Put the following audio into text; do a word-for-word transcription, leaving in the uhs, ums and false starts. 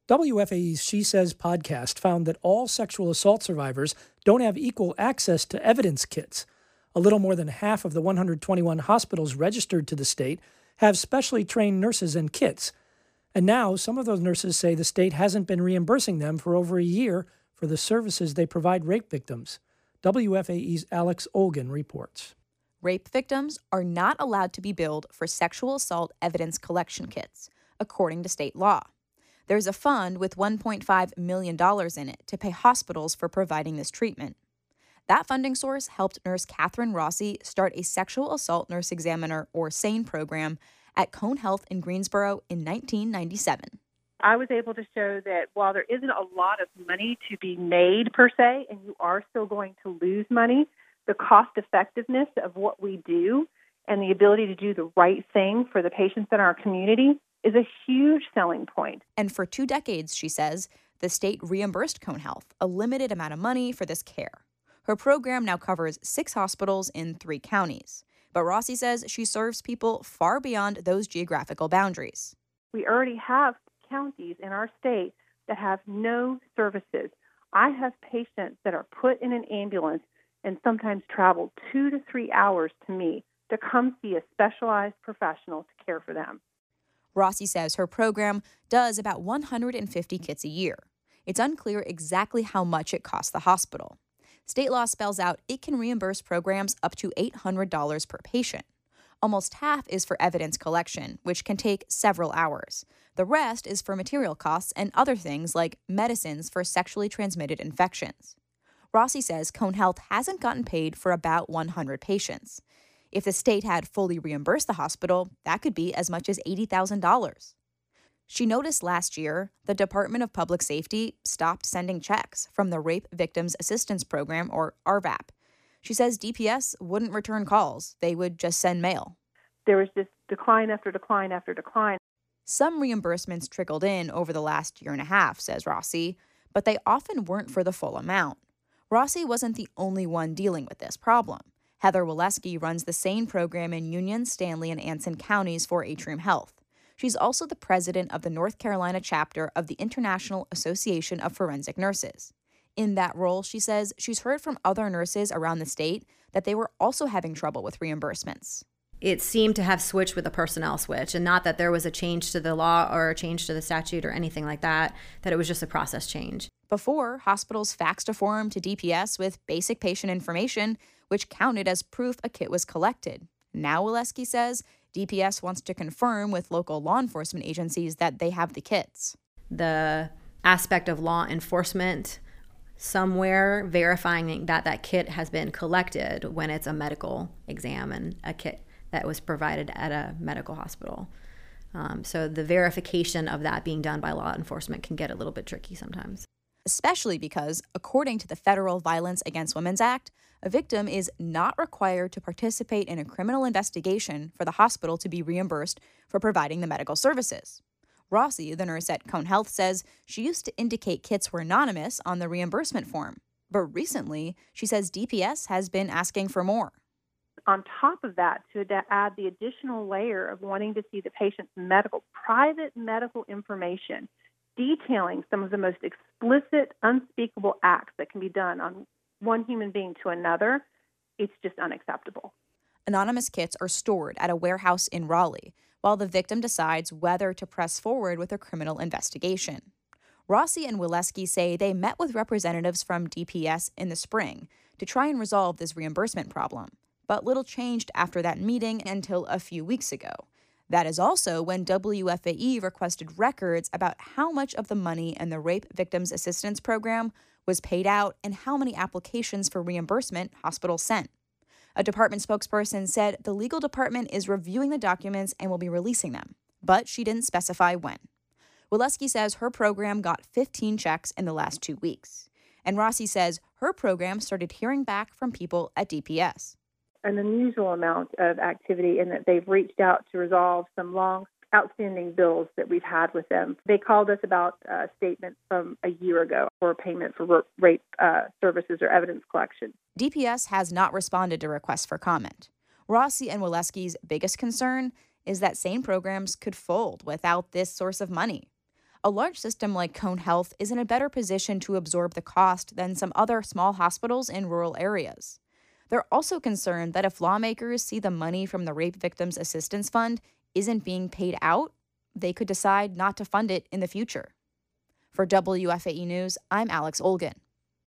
W F A E's She Says podcast found that all sexual assault survivors don't have equal access to evidence kits. A little more than half of the one hundred twenty-one hospitals registered to the state have specially trained nurses and kits. And now some of those nurses say the state hasn't been reimbursing them for over a year for the services they provide rape victims. W F A E's Alex Olgin reports. Rape victims are not allowed to be billed for sexual assault evidence collection kits, according to state law. There's a fund with one point five million dollars in it to pay hospitals for providing this treatment. That funding source helped nurse Catherine Rossi start a sexual assault nurse examiner, or SANE, program at Cone Health in Greensboro in nineteen ninety-seven. I was able to show that while there isn't a lot of money to be made per se, and you are still going to lose money, the cost effectiveness of what we do and the ability to do the right thing for the patients in our community is a huge selling point. And for two decades, she says, the state reimbursed Cone Health a limited amount of money for this care. Her program now covers six hospitals in three counties. But Rossi says she serves people far beyond those geographical boundaries. We already have counties in our state that have no services. I have patients that are put in an ambulance and sometimes travel two to three hours to me to come see a specialized professional to care for them. Rossi says her program does about one hundred fifty kits a year. It's unclear exactly how much it costs the hospital. State law spells out it can reimburse programs up to eight hundred dollars per patient. Almost half is for evidence collection, which can take several hours. The rest is for material costs and other things like medicines for sexually transmitted infections. Rossi says Cone Health hasn't gotten paid for about one hundred patients. If the state had fully reimbursed the hospital, that could be as much as eighty thousand dollars. She noticed last year the Department of Public Safety stopped sending checks from the Rape Victims Assistance Program, or R V A P. She says D P S wouldn't return calls. They would just send mail. There was just decline after decline after decline. Some reimbursements trickled in over the last year and a half, says Rossi, but they often weren't for the full amount. Rossi wasn't the only one dealing with this problem. Heather Waleski runs the SANE program in Union, Stanley, and Anson counties for Atrium Health. She's also the president of the North Carolina chapter of the International Association of Forensic Nurses. In that role, she says she's heard from other nurses around the state that they were also having trouble with reimbursements. It seemed to have switched with a personnel switch, and not that there was a change to the law or a change to the statute or anything like that, that it was just a process change. Before, hospitals faxed a form to D P S with basic patient information, which counted as proof a kit was collected. Now, Waleski says, D P S wants to confirm with local law enforcement agencies that they have the kits. The aspect of law enforcement somewhere verifying that that kit has been collected when it's a medical exam and a kit that was provided at a medical hospital. Um, so the verification of that being done by law enforcement can get a little bit tricky sometimes. Especially because, according to the Federal Violence Against Women Act, a victim is not required to participate in a criminal investigation for the hospital to be reimbursed for providing the medical services. Rossi, the nurse at Cone Health, says she used to indicate kits were anonymous on the reimbursement form. But recently, she says D P S has been asking for more. On top of that, to add the additional layer of wanting to see the patient's medical, private medical information, detailing some of the most explicit, unspeakable acts that can be done on one human being to another, it's just unacceptable. Anonymous kits are stored at a warehouse in Raleigh, while the victim decides whether to press forward with a criminal investigation. Rossi and Waleski say they met with representatives from D P S in the spring to try and resolve this reimbursement problem, but little changed after that meeting until a few weeks ago. That is also when W F A E requested records about how much of the money in the Rape Victims Assistance Program was paid out and how many applications for reimbursement hospitals sent. A department spokesperson said the legal department is reviewing the documents and will be releasing them, but she didn't specify when. Waleski says her program got fifteen checks in the last two weeks. And Rossi says her program started hearing back from people at D P S. An unusual amount of activity in that they've reached out to resolve some long outstanding bills that we've had with them. They called us about a statement from a year ago for a payment for rape uh, services or evidence collection. D P S has not responded to requests for comment. Rossi and Waleski's biggest concern is that SANE programs could fold without this source of money. a large system like Cone Health is in a better position to absorb the cost than some other small hospitals in rural areas. They're also concerned that if lawmakers see the money from the Rape Victims Assistance Fund isn't being paid out, they could decide not to fund it in the future. For W F A E News, I'm Alex Olgin.